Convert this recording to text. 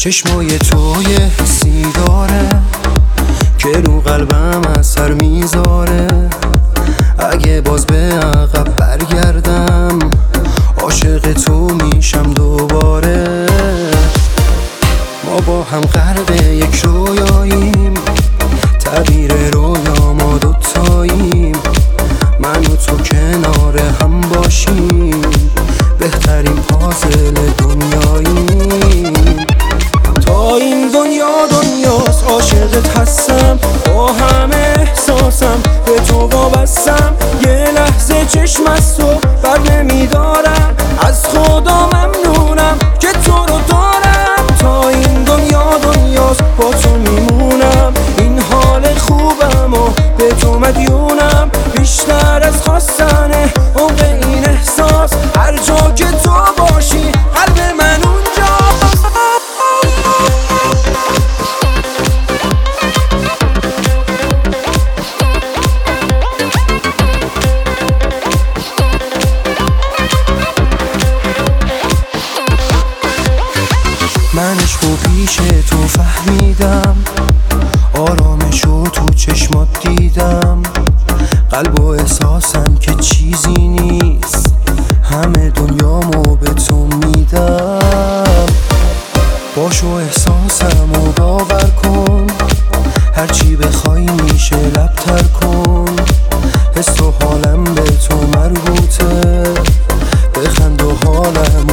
چشمای تو یه حسی داره که رو قلبم اثر میذاره. اگه باز به عقب برگردم عاشق تو میشم دوباره. ما با هم غرق یک رویاییم، تعبیر رویا ما دوتاییم. من و تو کنار هم باشیم، بهترین پازل دنیاییم. تا این دنیا دنیاست عاشقت هستم، با همه احساسم به تو وابستم. یه لحظه چشم از تو بر نمیدارم، از خدا ممنونم که تو رو دارم. تا این دنیا دنیاست با تو میمونم، این حال خوبم و به تو مدیونم. بیشتر از خواستنه عمق این احساس، هر جا که تو باشی قلب من اونجاست. من عشقو پیش تو فهمیدم، آرامشو تو چشمات دیدم. قلب و احساسم که چیزی نیست، همه دنیامو به تو میدم. باشو احساسمو باور کن، هرچی بخوای میشه لبتر کن. حس و حالم به تو مربوطه، بخند و حالم